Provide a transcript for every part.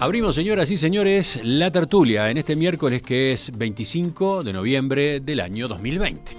Abrimos, señoras y señores, la tertulia en este miércoles que es 25 de noviembre del año 2020.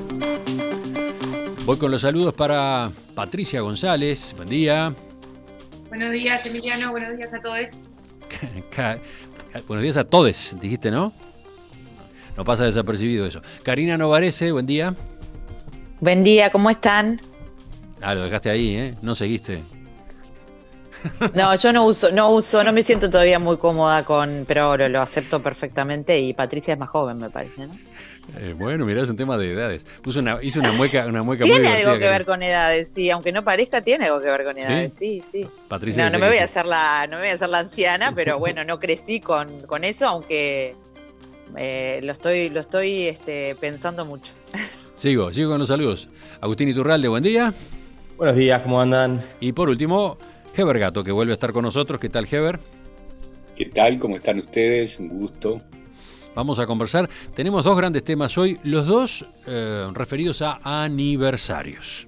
Voy con los saludos para Patricia González. Buen día. Buenos días, Emiliano. Buenos días a todos. Buenos días a todes, dijiste, ¿no? No pasa desapercibido eso. Karina Novarese, buen día. Buen día, ¿cómo están? Ah, lo dejaste ahí, ¿eh? No seguiste. No, yo no me siento todavía muy cómoda pero lo acepto perfectamente y Patricia es más joven, me parece, ¿no? Bueno, mirá, es un tema de edades. Hizo una mueca muy Tiene algo que ver con edades, sí, aunque no parezca, tiene algo que ver con edades, sí. Patricia, no me voy a hacer la anciana, pero bueno, no crecí con eso, aunque lo estoy pensando mucho. Sigo con los saludos. Agustín Iturralde, buen día. Buenos días, ¿cómo andan? Y por último, Heber Gato, que vuelve a estar con nosotros. ¿Qué tal, Heber? ¿Qué tal? ¿Cómo están ustedes? Un gusto. Vamos a conversar. Tenemos dos grandes temas hoy, los dos referidos a aniversarios.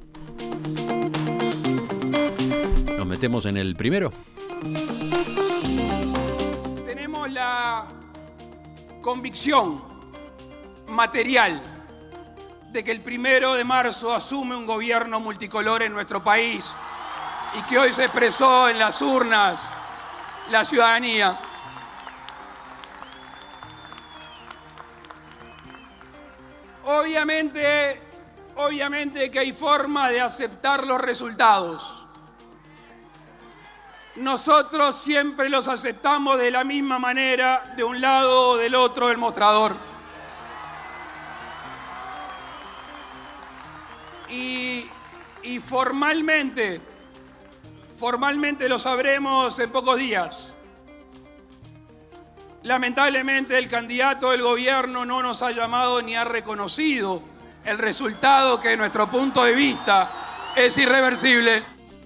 Nos metemos en el primero. Tenemos la convicción material de que el 1 de marzo asume un gobierno multicolor en nuestro país y que hoy se expresó en las urnas la ciudadanía. Obviamente que hay forma de aceptar los resultados. Nosotros siempre los aceptamos de la misma manera, de un lado o del otro del mostrador. Y formalmente lo sabremos en pocos días. Lamentablemente el candidato del gobierno no nos ha llamado ni ha reconocido el resultado que, de nuestro punto de vista, es irreversible.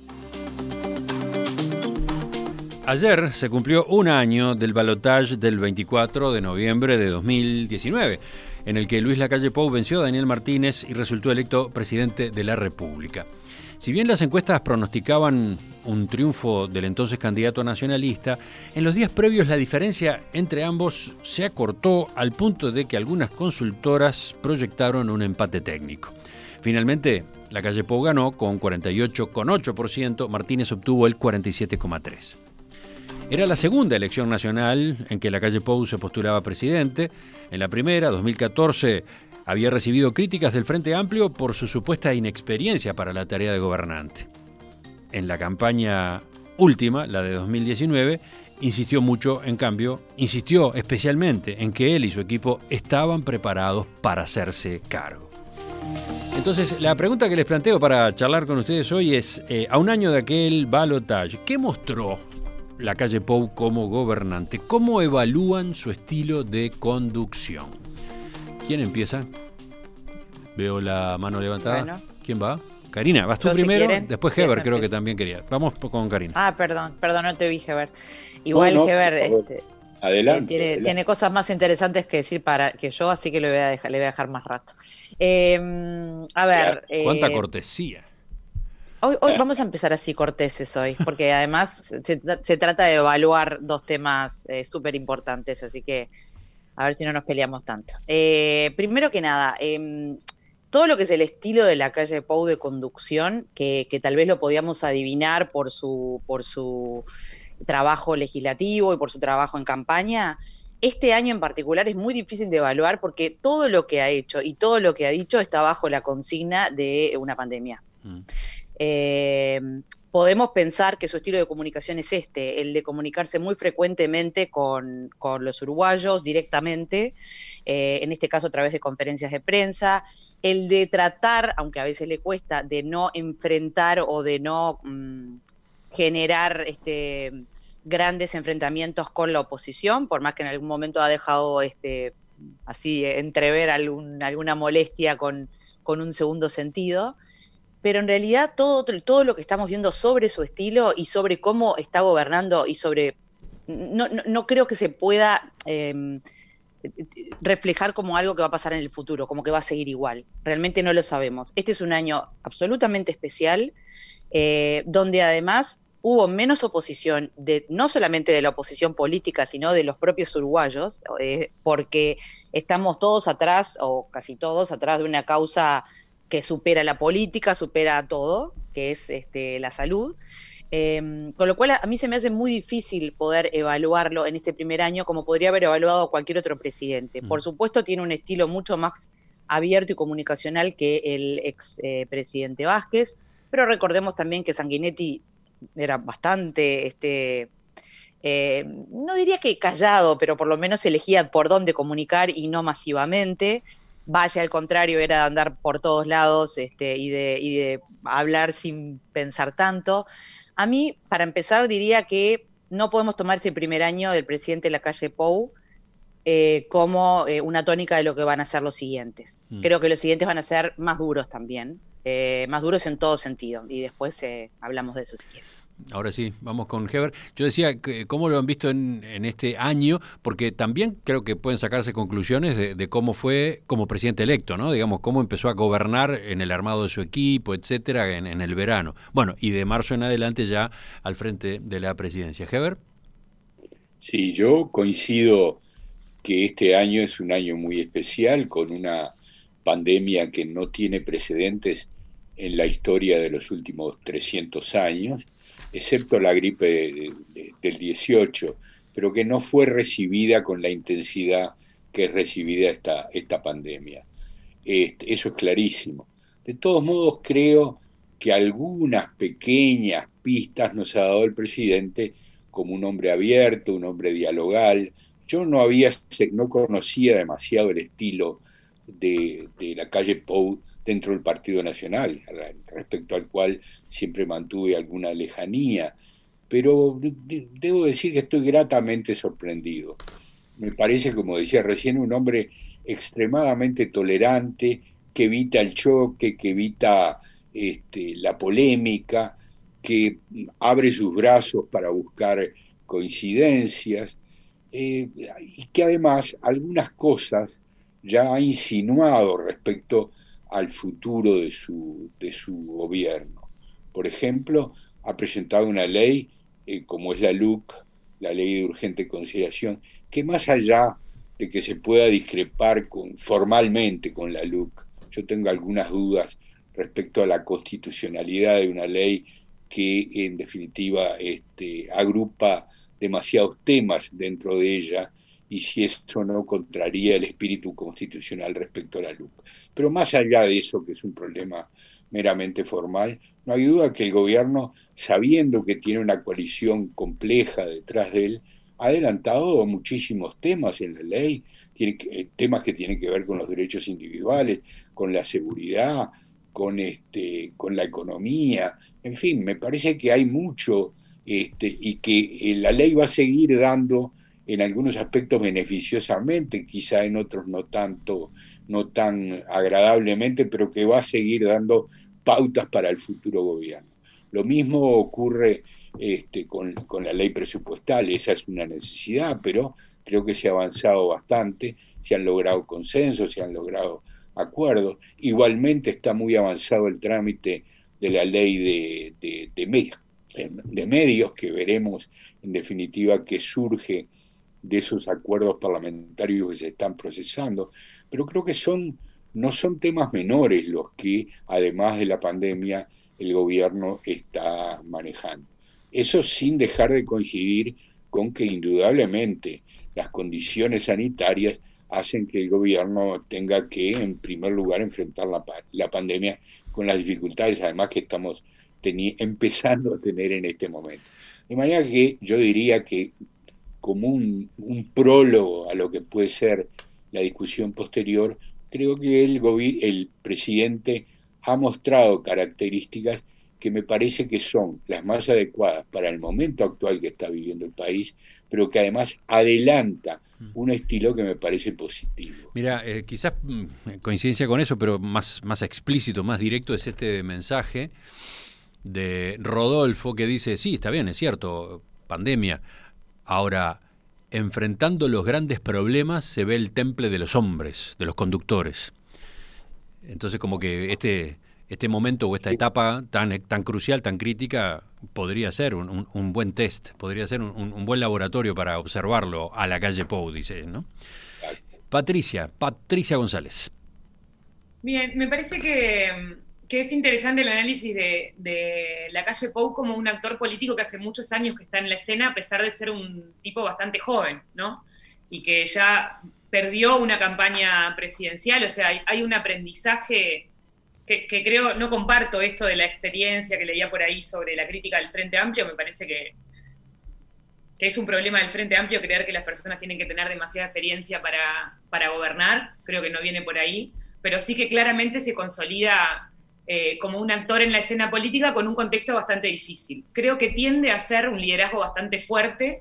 Ayer se cumplió un año del balotaje del 24 de noviembre de 2019, en el que Luis Lacalle Pou venció a Daniel Martínez y resultó electo presidente de la República. Si bien las encuestas pronosticaban un triunfo del entonces candidato nacionalista, en los días previos la diferencia entre ambos se acortó al punto de que algunas consultoras proyectaron un empate técnico. Finalmente, Lacalle Pou ganó con 48,8%, Martínez obtuvo el 47,3%. Era la segunda elección nacional en que Lacalle Pou se postulaba presidente. En la primera, 2014, había recibido críticas del Frente Amplio por su supuesta inexperiencia para la tarea de gobernante. En la campaña última, la de 2019, insistió especialmente en que él y su equipo estaban preparados para hacerse cargo. Entonces, la pregunta que les planteo para charlar con ustedes hoy es, a un año de aquel balotaje, ¿qué mostró Lacalle Pou como gobernante? ¿Cómo evalúan su estilo de conducción? ¿Quién empieza? Veo la mano levantada. Bueno. ¿Quién va? Karina, vas tú primero, si después Heber creo que también quería. Vamos con Karina. Perdón, no te vi, Heber. Igual Heber adelante. Tiene cosas más interesantes que decir que yo, así que le voy a dejar más rato. A ver. ¿Cuánta cortesía? Hoy vamos a empezar así corteses hoy, porque además se trata de evaluar dos temas súper importantes, así que a ver si no nos peleamos tanto. Primero que nada, todo lo que es el estilo de Lacalle Pou de conducción, que tal vez lo podíamos adivinar por su trabajo legislativo y por su trabajo en campaña, este año en particular es muy difícil de evaluar porque todo lo que ha hecho y todo lo que ha dicho está bajo la consigna de una pandemia. Podemos pensar que su estilo de comunicación es el de comunicarse muy frecuentemente con los uruguayos directamente, en este caso a través de conferencias de prensa, el de tratar, aunque a veces le cuesta, de no enfrentar o de no generar grandes enfrentamientos con la oposición, por más que en algún momento ha dejado así entrever alguna molestia con un segundo sentido. Pero en realidad todo lo que estamos viendo sobre su estilo y sobre cómo está gobernando y sobre... No creo que se pueda reflejar como algo que va a pasar en el futuro, como que va a seguir igual. Realmente no lo sabemos. Este es un año absolutamente especial, donde además hubo menos oposición, no solamente de la oposición política, sino de los propios uruguayos, porque estamos todos atrás, o casi todos atrás de una causa que supera la política, supera todo, que es la salud. Con lo cual a mí se me hace muy difícil poder evaluarlo en este primer año como podría haber evaluado cualquier otro presidente. Por supuesto tiene un estilo mucho más abierto y comunicacional que el ex presidente Vázquez, pero recordemos también que Sanguinetti era bastante, no diría que callado, pero por lo menos elegía por dónde comunicar y no masivamente. Valle, al contrario, era de andar por todos lados y de hablar sin pensar tanto. A mí, para empezar, diría que no podemos tomar este primer año del presidente Lacalle Pou como una tónica de lo que van a ser los siguientes. Creo que los siguientes van a ser más duros también, más duros en todo sentido, y después hablamos de eso si quieren. Ahora sí, vamos con Heber. Yo decía, ¿cómo lo han visto en este año? Porque también creo que pueden sacarse conclusiones de cómo fue como presidente electo, ¿no? Digamos, cómo empezó a gobernar en el armado de su equipo, etcétera, en el verano. Bueno, y de marzo en adelante ya al frente de la presidencia. Heber. Sí, yo coincido que este año es un año muy especial, con una pandemia que no tiene precedentes en la historia de los últimos 300 años, excepto la gripe del 18, pero que no fue recibida con la intensidad que es recibida esta pandemia. Eso es clarísimo. De todos modos, creo que algunas pequeñas pistas nos ha dado el presidente como un hombre abierto, un hombre dialogal. Yo no conocía demasiado el estilo de Lacalle Pou dentro del Partido Nacional, respecto al cual siempre mantuve alguna lejanía, pero debo decir que estoy gratamente sorprendido. Me parece, como decía recién, un hombre extremadamente tolerante, que evita el choque, que evita la polémica, que abre sus brazos para buscar coincidencias, y que además algunas cosas ya ha insinuado respecto al futuro de su gobierno. Por ejemplo, ha presentado una ley, como es la LUC, la Ley de Urgente Consideración, que más allá de que se pueda discrepar formalmente con la LUC, yo tengo algunas dudas respecto a la constitucionalidad de una ley que en definitiva agrupa demasiados temas dentro de ella, y si eso no contraría el espíritu constitucional respecto a la LUC. Pero más allá de eso, que es un problema meramente formal, no hay duda que el gobierno, sabiendo que tiene una coalición compleja detrás de él, ha adelantado muchísimos temas en la ley, temas que tienen que ver con los derechos individuales, con la seguridad, con la economía, en fin, me parece que hay mucho, y que la ley va a seguir dando en algunos aspectos beneficiosamente, quizá en otros no tan agradablemente, pero que va a seguir dando pautas para el futuro gobierno. Lo mismo ocurre con la ley presupuestal, esa es una necesidad, pero creo que se ha avanzado bastante, se han logrado consensos, se han logrado acuerdos. Igualmente está muy avanzado el trámite de la ley de medios, que veremos en definitiva qué surge de esos acuerdos parlamentarios que se están procesando, pero creo que no son temas menores los que, además de la pandemia, el gobierno está manejando. Eso sin dejar de coincidir con que indudablemente las condiciones sanitarias hacen que el gobierno tenga que, en primer lugar, enfrentar la pandemia con las dificultades, además que estamos empezando a tener en este momento. De manera que yo diría que, como un prólogo a lo que puede ser la discusión posterior, creo que el presidente ha mostrado características que me parece que son las más adecuadas para el momento actual que está viviendo el país, pero que además adelanta un estilo que me parece positivo. Mira, quizás coincidencia con eso, pero más explícito, más directo, es este mensaje de Rodolfo que dice, sí, está bien, es cierto, pandemia. Ahora, enfrentando los grandes problemas se ve el temple de los hombres, de los conductores. Entonces, como que este momento o esta etapa tan crucial, tan crítica, podría ser un buen test, podría ser un buen laboratorio para observarlo a la calle Pou, dice, ¿no? Patricia González. Bien, me parece que es interesante el análisis de la calle Pou como un actor político que hace muchos años que está en la escena, a pesar de ser un tipo bastante joven, ¿no? Y que ya perdió una campaña presidencial, o sea, hay un aprendizaje que creo, no comparto esto de la experiencia que leía por ahí sobre la crítica del Frente Amplio, me parece que es un problema del Frente Amplio creer que las personas tienen que tener demasiada experiencia para gobernar, creo que no viene por ahí, pero sí que claramente se consolida como un actor en la escena política con un contexto bastante difícil. Creo que tiende a ser un liderazgo bastante fuerte,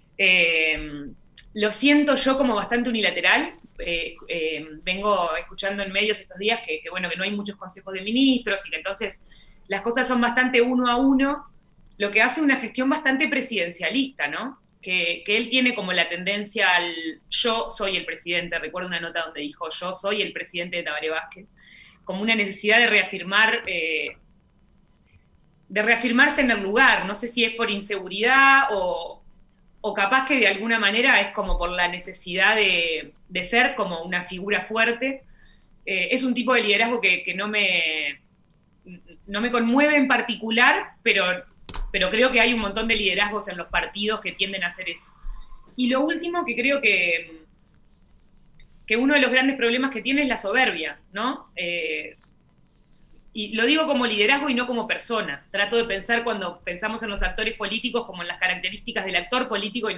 lo siento yo como bastante unilateral. Vengo escuchando en medios estos días que no hay muchos consejos de ministros y que entonces las cosas son bastante uno a uno, lo que hace una gestión bastante presidencialista, ¿no? Que él tiene como la tendencia al yo soy el presidente. Recuerdo una nota donde dijo yo soy el presidente de Tabaré Vázquez, como una necesidad de reafirmar, de reafirmarse en el lugar. No sé si es por inseguridad o capaz que de alguna manera es como por la necesidad de ser como una figura fuerte. Es un tipo de liderazgo que no me conmueve en particular, pero creo que hay un montón de liderazgos en los partidos que tienden a hacer eso. Y lo último que creo que uno de los grandes problemas que tiene es la soberbia, ¿no? Y lo digo como liderazgo y no como persona. Trato de pensar cuando pensamos en los actores políticos como en las características del actor político y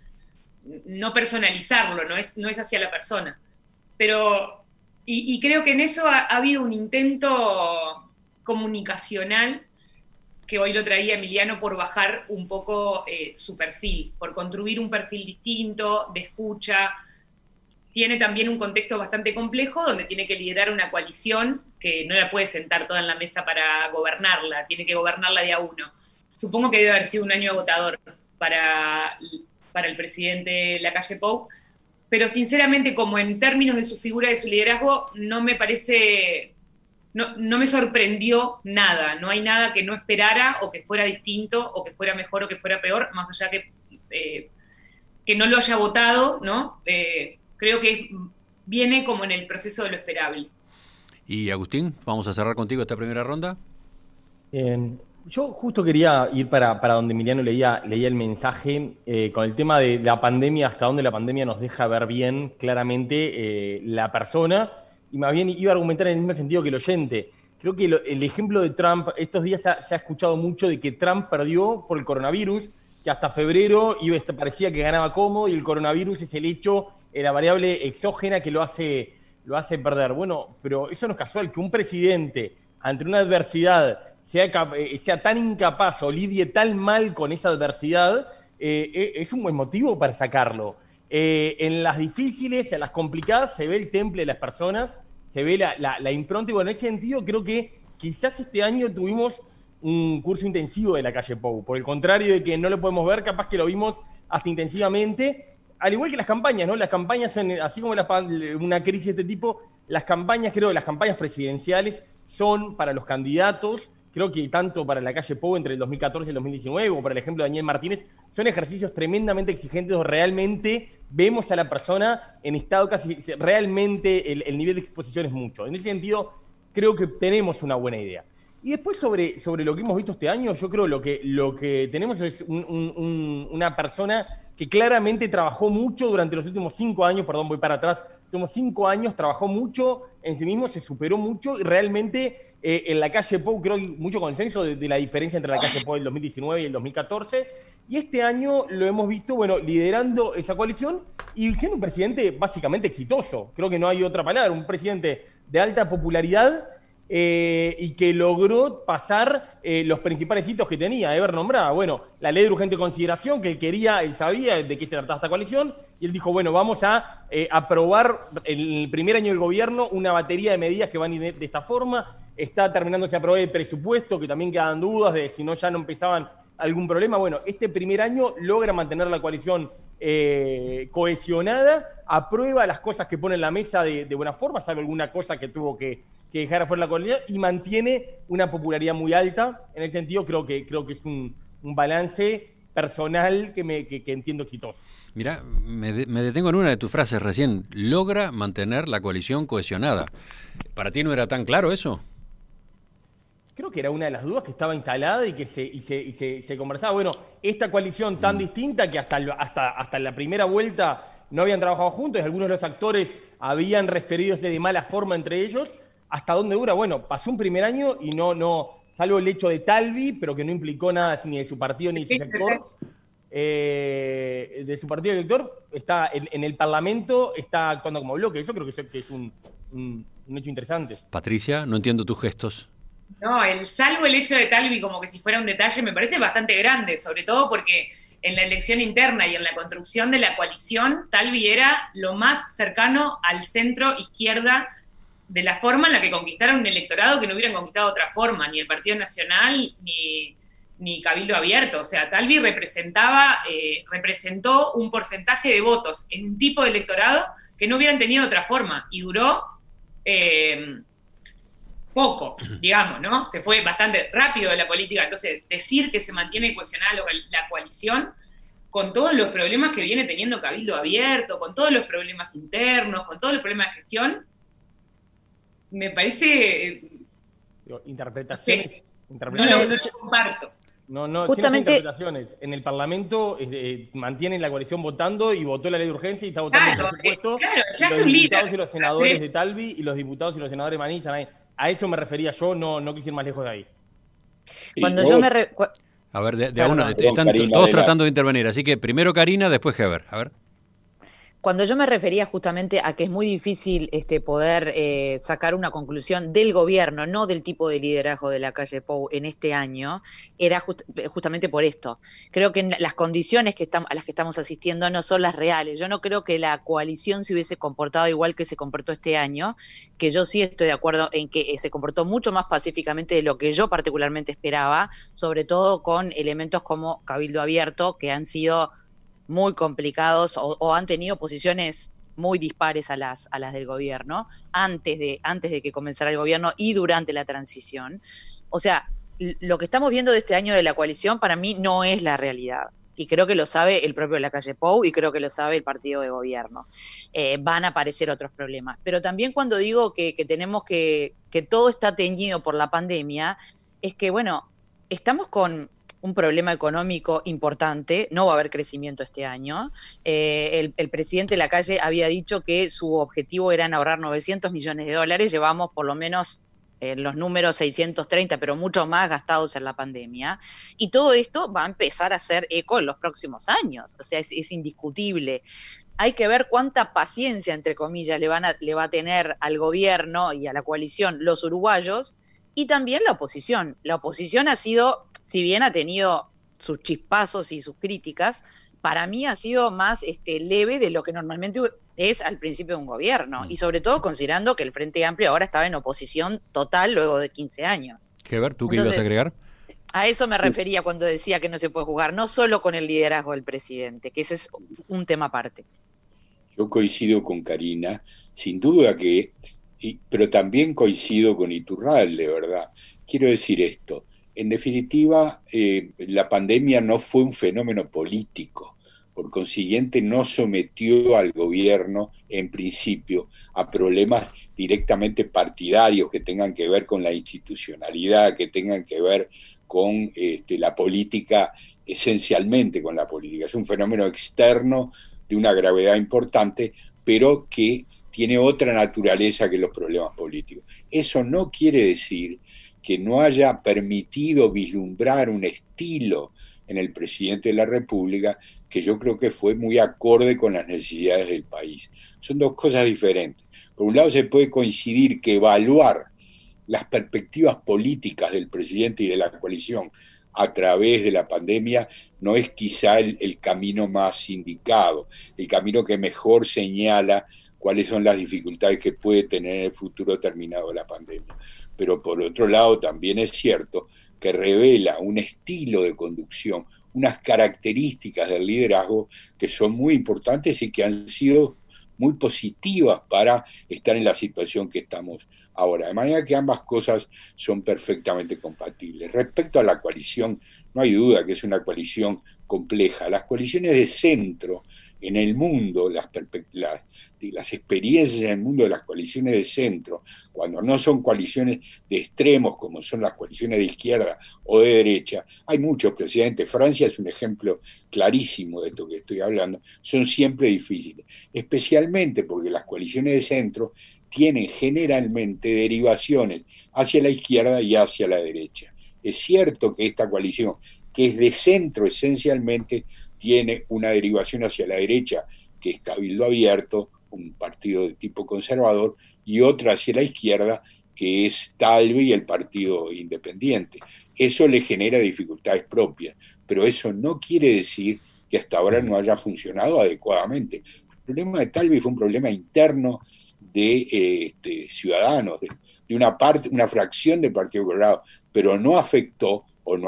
no personalizarlo, no es hacia la persona. Pero, y creo que en eso ha habido un intento comunicacional que hoy lo traía Emiliano por bajar un poco su perfil, por construir un perfil distinto, de escucha. Tiene también un contexto bastante complejo donde tiene que liderar una coalición que no la puede sentar toda en la mesa para gobernarla, tiene que gobernarla de a uno. Supongo que debe haber sido un año agotador para el presidente Lacalle Pou, pero sinceramente, como en términos de su figura, de su liderazgo, no me parece, no me sorprendió nada, no hay nada que no esperara o que fuera distinto o que fuera mejor o que fuera peor, más allá que no lo haya votado, ¿no? Creo que viene como en el proceso de lo esperable. Y Agustín, vamos a cerrar contigo esta primera ronda. Yo justo quería ir para donde Emiliano leía el mensaje con el tema de la pandemia, hasta dónde la pandemia nos deja ver bien claramente la persona, y más bien iba a argumentar en el mismo sentido que el oyente. Creo que el ejemplo de Trump, estos días se ha escuchado mucho de que Trump perdió por el coronavirus, que hasta febrero parecía que ganaba cómodo, y el coronavirus es el hecho, la variable exógena que lo hace perder. Bueno, pero eso no es casual, que un presidente ante una adversidad sea tan incapaz o lidie tan mal con esa adversidad, es un buen motivo para sacarlo. En las difíciles, en las complicadas, se ve el temple de las personas, se ve la impronta, y bueno, en ese sentido creo que quizás este año tuvimos un curso intensivo de Lacalle Pou. Por el contrario de que no lo podemos ver, capaz que lo vimos hasta intensivamente, al igual que las campañas, ¿no? Las campañas, así como una crisis de este tipo, las campañas presidenciales son para los candidatos, creo que tanto para Lacalle Pou entre el 2014 y el 2019, o para el ejemplo de Daniel Martínez, son ejercicios tremendamente exigentes donde realmente vemos a la persona en estado casi, realmente el nivel de exposición es mucho. En ese sentido, creo que tenemos una buena idea. Y después sobre lo que hemos visto este año, yo creo lo que tenemos es una persona que claramente trabajó mucho durante los últimos 5 años, perdón, voy para atrás, los últimos 5 años, trabajó mucho en sí mismo, se superó mucho, y realmente en Lacalle Pou creo que hay mucho consenso de la diferencia entre Lacalle Pou del 2019 y el 2014, y este año lo hemos visto, bueno, liderando esa coalición y siendo un presidente básicamente exitoso, creo que no hay otra palabra, un presidente de alta popularidad, y que logró pasar los principales hitos que tenía. Eber nombraba, bueno, la ley de urgente consideración, que él sabía de qué se trataba esta coalición, y él dijo, bueno, vamos a aprobar el primer año del gobierno una batería de medidas que van a ir de esta forma. Está terminándose de aprobar el presupuesto, que también quedan dudas de si no ya no empezaban algún problema. Bueno, este primer año logra mantener la coalición cohesionada, aprueba las cosas que pone en la mesa de buena forma, salvo alguna cosa que tuvo que que dejara fuera la coalición y mantiene una popularidad muy alta. En ese sentido, creo que es un balance personal que entiendo exitoso. Mirá, me detengo en una de tus frases recién. Logra mantener la coalición cohesionada. ¿Para ti no era tan claro eso? Creo que era una de las dudas que estaba instalada y que se conversaba. Bueno, esta coalición tan distinta que hasta la primera vuelta no habían trabajado juntos, y algunos de los actores habían referido de mala forma entre ellos. ¿Hasta dónde dura? Bueno, pasó un primer año y no salvo el hecho de Talvi, pero que no implicó nada ni de su partido ni de su sector. De su partido elector, está en el Parlamento, está actuando como bloque. Eso creo que es un hecho interesante. Patricia, no entiendo tus gestos. No, salvo el hecho de Talvi como que si fuera un detalle, me parece bastante grande, sobre todo porque en la elección interna y en la construcción de la coalición, Talvi era lo más cercano al centro izquierda de la forma en la que conquistaron un electorado que no hubieran conquistado de otra forma, ni el Partido Nacional, ni Cabildo Abierto. O sea, Talvi representó un porcentaje de votos en un tipo de electorado que no hubieran tenido de otra forma, y duró poco, digamos, ¿no? Se fue bastante rápido de la política. Entonces, decir que se mantiene cohesionada la coalición con todos los problemas que viene teniendo Cabildo Abierto, con todos los problemas internos, con todos los problemas de gestión, me parece... Interpretaciones. Sí. No lo comparto. No, justamente sin interpretaciones. En el Parlamento mantienen la coalición votando y votó la ley de urgencia y está votando el presupuesto. Claro, ya los diputados y los senadores de Talvi y los diputados y los senadores manistas ahí. A eso me refería yo, no quise ir más lejos de ahí. Cuando yo me... A ver, de a una, están todos tratando de intervenir, así que primero Karina, después Heber. A ver. Cuando yo me refería justamente a que es muy difícil poder sacar una conclusión del gobierno, no del tipo de liderazgo de la calle Pou en este año, era justamente por esto. Creo que las condiciones a las que estamos asistiendo no son las reales. Yo no creo que la coalición se hubiese comportado igual que se comportó este año, que yo sí estoy de acuerdo en que se comportó mucho más pacíficamente de lo que yo particularmente esperaba, sobre todo con elementos como Cabildo Abierto, que han sido muy complicados o han tenido posiciones muy dispares a las del gobierno antes de que comenzara el gobierno y durante la transición. O sea, lo que estamos viendo de este año de la coalición para mí no es la realidad. Y creo que lo sabe el propio Lacalle Pou y creo que lo sabe el partido de gobierno. Van a aparecer otros problemas. Pero también cuando digo que tenemos que todo está teñido por la pandemia, es que, bueno, estamos con un problema económico importante, no va a haber crecimiento este año. El presidente Lacalle había dicho que su objetivo era ahorrar $900 millones, llevamos por lo menos los números 630, pero mucho más gastados en la pandemia, y todo esto va a empezar a hacer eco en los próximos años, o sea, es indiscutible. Hay que ver cuánta paciencia, entre comillas, le va a tener al gobierno y a la coalición los uruguayos, y también la oposición. La oposición ha sido, si bien ha tenido sus chispazos y sus críticas, para mí ha sido más leve de lo que normalmente es al principio de un gobierno, y sobre todo considerando que el Frente Amplio ahora estaba en oposición total luego de 15 años. Heber, ¿tú qué ibas a agregar? A eso me refería cuando decía que no se puede jugar, no solo con el liderazgo del presidente, que ese es un tema aparte. Yo coincido con Karina, sin duda pero también coincido con Iturralde, ¿verdad? Quiero decir esto, en definitiva, la pandemia no fue un fenómeno político, por consiguiente no sometió al gobierno, en principio, a problemas directamente partidarios que tengan que ver con la institucionalidad, que tengan que ver con la política, esencialmente con la política. Es un fenómeno externo de una gravedad importante, pero que tiene otra naturaleza que los problemas políticos. Eso no quiere decir que no haya permitido vislumbrar un estilo en el presidente de la República que yo creo que fue muy acorde con las necesidades del país. Son dos cosas diferentes. Por un lado se puede coincidir que evaluar las perspectivas políticas del presidente y de la coalición a través de la pandemia no es quizá el camino más indicado, el camino que mejor señala cuáles son las dificultades que puede tener en el futuro terminado la pandemia. Pero por otro lado también es cierto que revela un estilo de conducción, unas características del liderazgo que son muy importantes y que han sido muy positivas para estar en la situación que estamos ahora. De manera que ambas cosas son perfectamente compatibles. Respecto a la coalición, no hay duda que es una coalición compleja. Las coaliciones de centro en el mundo, las experiencias en el mundo de las coaliciones de centro, cuando no son coaliciones de extremos como son las coaliciones de izquierda o de derecha, hay muchos precedentes. Francia es un ejemplo clarísimo de esto que estoy hablando, son siempre difíciles, especialmente porque las coaliciones de centro tienen generalmente derivaciones hacia la izquierda y hacia la derecha. Es cierto que esta coalición, que es de centro esencialmente, tiene una derivación hacia la derecha, que es Cabildo Abierto, un partido de tipo conservador, y otra hacia la izquierda, que es Talvi y el Partido Independiente. Eso le genera dificultades propias, pero eso no quiere decir que hasta ahora no haya funcionado adecuadamente. El problema de Talvi fue un problema interno de ciudadanos, de una fracción del Partido Colorado, pero no afectó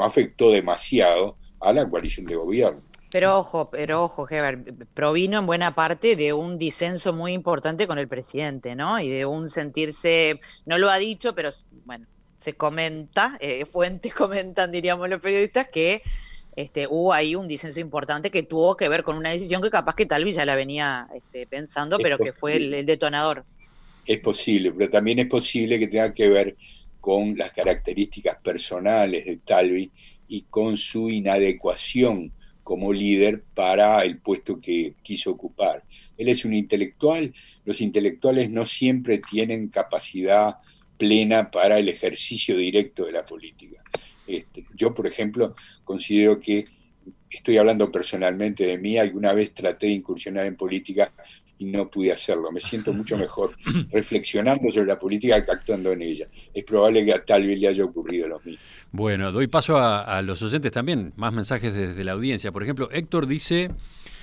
demasiado a la coalición de gobierno. Pero ojo, Heber, provino en buena parte de un disenso muy importante con el presidente, ¿no? Y de un sentirse, no lo ha dicho, pero bueno, se comenta, fuentes comentan, diríamos los periodistas, que hubo ahí un disenso importante que tuvo que ver con una decisión que capaz que Talvi ya la venía pensando, pero que fue el detonador. Es posible, pero también es posible que tenga que ver con las características personales de Talvi y con su inadecuación como líder para el puesto que quiso ocupar. Él es un intelectual, los intelectuales no siempre tienen capacidad plena para el ejercicio directo de la política. Yo, por ejemplo, considero que, estoy hablando personalmente de mí, alguna vez traté de incursionar en política y no pude hacerlo. Me siento mucho mejor reflexionando sobre la política que actuando en ella. Es probable que a Talvi le haya ocurrido lo mismo. Bueno, doy paso a los oyentes también, más mensajes desde la audiencia. Por ejemplo, Héctor dice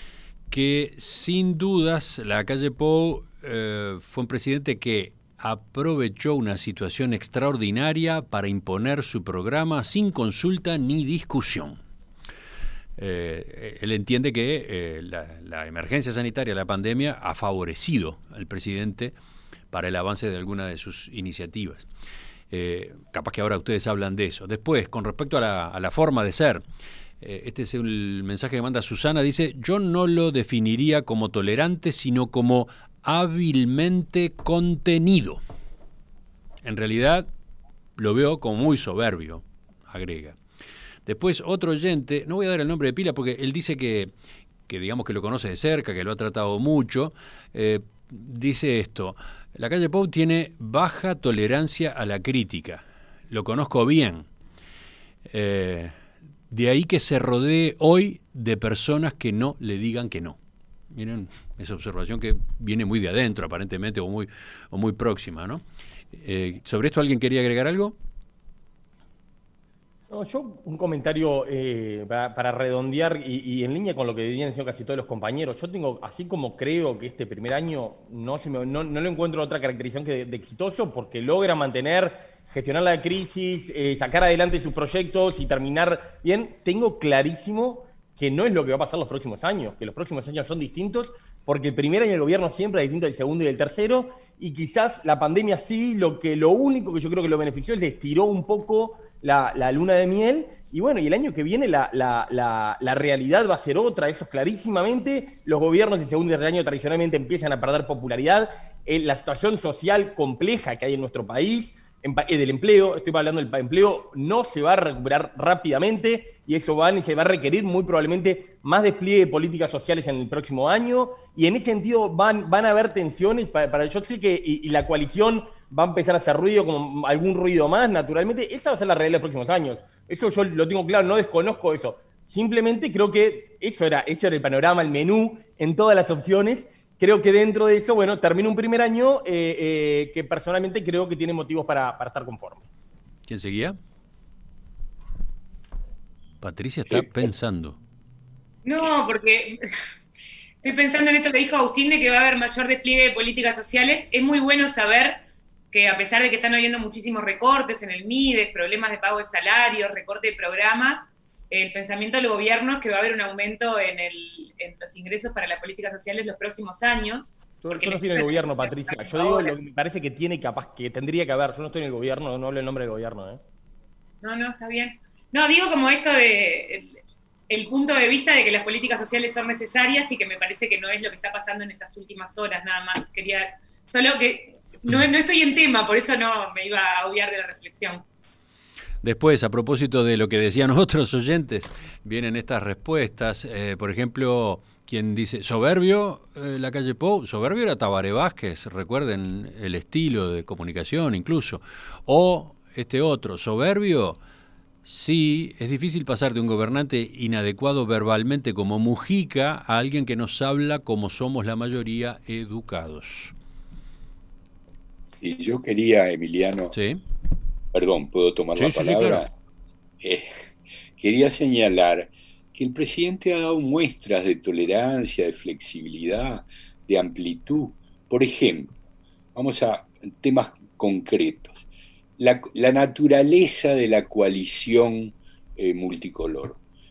que sin dudas la calle Pou fue un presidente que aprovechó una situación extraordinaria para imponer su programa sin consulta ni discusión. Él entiende que la emergencia sanitaria, la pandemia, ha favorecido al presidente para el avance de alguna de sus iniciativas. Capaz que ahora ustedes hablan de eso. Después, con respecto a la forma de ser, este es el mensaje que manda Susana, dice: yo no lo definiría como tolerante, sino como hábilmente contenido. En realidad, lo veo como muy soberbio, agrega. Después otro oyente, no voy a dar el nombre de pila porque él dice que digamos que lo conoce de cerca, que lo ha tratado mucho, dice esto: la calle Pou tiene baja tolerancia a la crítica, lo conozco bien, de ahí que se rodee hoy de personas que no le digan que no. Miren, esa observación que viene muy de adentro aparentemente o muy próxima, ¿no? ¿Sobre esto alguien quería agregar algo? No, yo un comentario para redondear y en línea con lo que vienen diciendo casi todos los compañeros. Yo tengo, así como creo que este primer año no lo encuentro otra caracterización que de exitoso, porque logra gestionar la crisis, sacar adelante sus proyectos y terminar bien. Tengo clarísimo que no es lo que va a pasar los próximos años, que los próximos años son distintos, porque el primer año del gobierno siempre es distinto del segundo y del tercero, y quizás la pandemia sí, lo único que yo creo que lo benefició es estiró un poco la luna de miel, y bueno, y el año que viene la realidad va a ser otra, eso es clarísimamente. Los gobiernos del segundo y tercer año tradicionalmente empiezan a perder popularidad, la situación social compleja que hay en nuestro país, del empleo, estoy hablando del empleo, no se va a recuperar rápidamente, y eso se va a requerir muy probablemente más despliegue de políticas sociales en el próximo año, y en ese sentido van a haber tensiones, yo sé que y la coalición va a empezar a hacer ruido, como algún ruido más, naturalmente. Esa va a ser la realidad de los próximos años. Eso yo lo tengo claro, no desconozco eso. Simplemente creo que ese era el panorama, el menú en todas las opciones. Creo que dentro de eso, bueno, termina un primer año que personalmente creo que tiene motivos para estar conforme. ¿Quién seguía? Patricia está pensando. No, porque estoy pensando en esto que dijo Agustín, de que va a haber mayor despliegue de políticas sociales. Es muy bueno saber que a pesar de que están habiendo muchísimos recortes en el MIDES, problemas de pago de salarios, recorte de programas, el pensamiento del gobierno es que va a haber un aumento en los ingresos para las políticas sociales los próximos años. Yo no estoy en el gobierno, Patricia. Yo digo lo que me parece que que tendría que haber. Yo no estoy en el gobierno, no hablo en nombre del gobierno, ¿eh? No, está bien. No, digo como esto de el punto de vista de que las políticas sociales son necesarias y que me parece que no es lo que está pasando en estas últimas horas, nada más. Solo que no estoy en tema, por eso no me iba a obviar de la reflexión. Después, a propósito de lo que decían otros oyentes, vienen estas respuestas. Por ejemplo, quien dice, soberbio, la calle Pou, soberbio era Tabaré Vázquez, recuerden el estilo de comunicación incluso. O este otro, soberbio, sí, es difícil pasar de un gobernante inadecuado verbalmente como Mujica a alguien que nos habla como somos la mayoría educados. Y yo quería, Emiliano, ¿Sí? Perdón, ¿puedo tomar la palabra? Sí, claro. Quería señalar que el presidente ha dado muestras de tolerancia, de flexibilidad, de amplitud. Por ejemplo, vamos a temas concretos. La naturaleza de la coalición multicolor.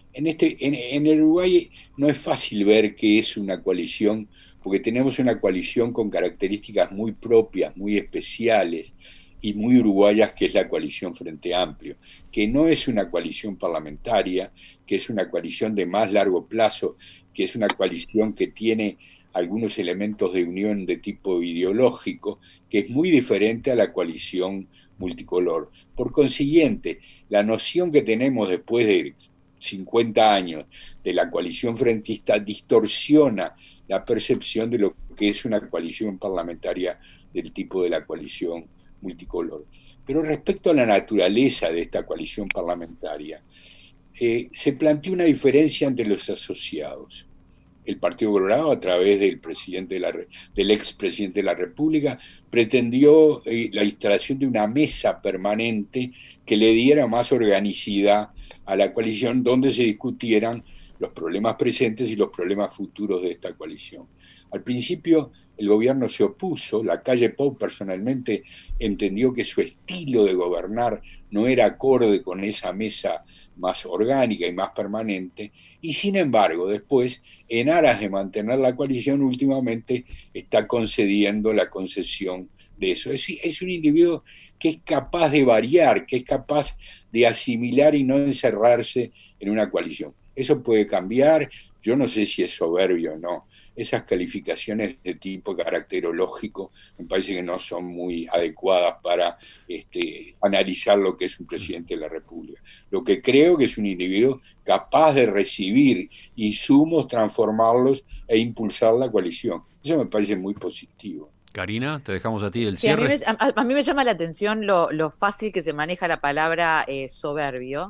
En el Uruguay no es fácil ver qué es una coalición, porque tenemos una coalición con características muy propias, muy especiales y muy uruguayas, que es la coalición Frente Amplio, que no es una coalición parlamentaria, que es una coalición de más largo plazo, que es una coalición que tiene algunos elementos de unión de tipo ideológico, que es muy diferente a la coalición multicolor. Por consiguiente, la noción que tenemos después de 50 años de la coalición frentista distorsiona la percepción de lo que es una coalición parlamentaria del tipo de la coalición multicolor. Pero respecto a la naturaleza de esta coalición parlamentaria, se planteó una diferencia entre los asociados. El Partido Colorado, a través del expresidente de la República, pretendió la instalación de una mesa permanente que le diera más organicidad a la coalición, donde se discutieran los problemas presentes y los problemas futuros de esta coalición. Al principio el gobierno se opuso, la calle Pou personalmente entendió que su estilo de gobernar no era acorde con esa mesa más orgánica y más permanente, y sin embargo después, en aras de mantener la coalición, últimamente está concediendo la concesión de eso. Es un individuo que es capaz de variar, que es capaz de asimilar y no encerrarse en una coalición. Eso puede cambiar, yo no sé si es soberbio o no. Esas calificaciones de tipo caracterológico me parece que no son muy adecuadas para analizar lo que es un presidente de la República. Lo que creo que es un individuo capaz de recibir insumos, transformarlos e impulsar la coalición. Eso me parece muy positivo. Karina, te dejamos a ti el cierre. Sí, a mí me llama la atención lo fácil que se maneja la palabra soberbio.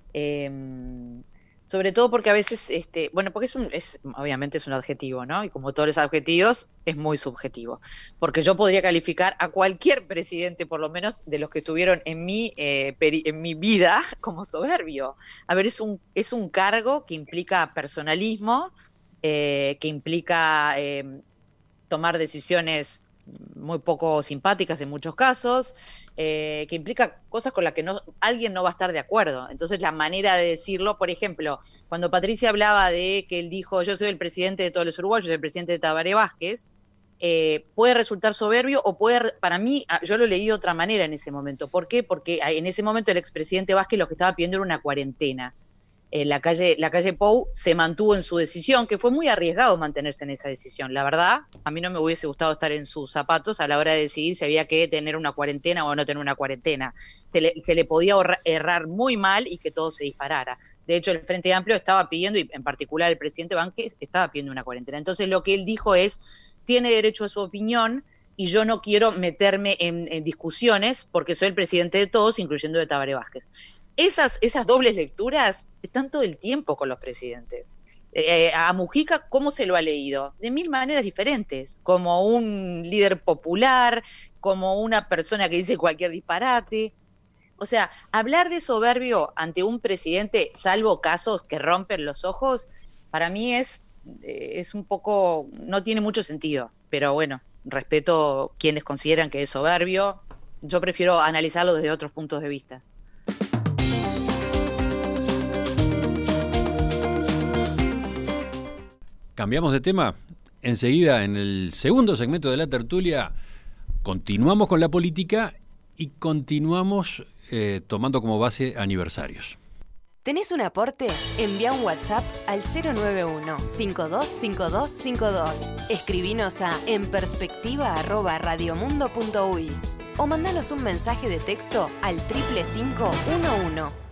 Sobre todo porque a veces, porque obviamente es un adjetivo, ¿no? Y como todos los adjetivos, es muy subjetivo. Porque yo podría calificar a cualquier presidente, por lo menos de los que estuvieron en mi vida, como soberbio. A ver, es un cargo que implica personalismo, que implica tomar decisiones muy poco simpáticas en muchos casos, que implica cosas con las que alguien no va a estar de acuerdo. Entonces la manera de decirlo, por ejemplo, cuando Patricia hablaba de que él dijo yo soy el presidente de todos los uruguayos, el presidente de Tabaré Vázquez, puede resultar soberbio o para mí, yo lo leí de otra manera en ese momento. ¿Por qué? Porque en ese momento el expresidente Vázquez lo que estaba pidiendo era una cuarentena. La calle Pou se mantuvo en su decisión, que fue muy arriesgado mantenerse en esa decisión. La verdad, a mí no me hubiese gustado estar en sus zapatos a la hora de decidir si había que tener una cuarentena o no tener una cuarentena. Se le podía errar muy mal y que todo se disparara. De hecho, el Frente Amplio estaba pidiendo, y en particular el presidente Vázquez, estaba pidiendo una cuarentena. Entonces, lo que él dijo es, tiene derecho a su opinión y yo no quiero meterme en discusiones porque soy el presidente de todos, incluyendo de Tabaré Vázquez. Esas dobles lecturas están todo el tiempo con los presidentes. A Mujica, ¿cómo se lo ha leído? De mil maneras diferentes, como un líder popular, como una persona que dice cualquier disparate. O sea, hablar de soberbio ante un presidente, salvo casos que rompen los ojos, para mí es un poco, no tiene mucho sentido. Pero bueno, respeto quienes consideran que es soberbio. Yo prefiero analizarlo desde otros puntos de vista. Cambiamos de tema. Enseguida, en el segundo segmento de la tertulia, continuamos con la política y continuamos tomando como base aniversarios. ¿Tenés un aporte? Envía un WhatsApp al 091-525252. Escribinos a enperspectiva@radiomundo.uy o mandanos un mensaje de texto al 55511.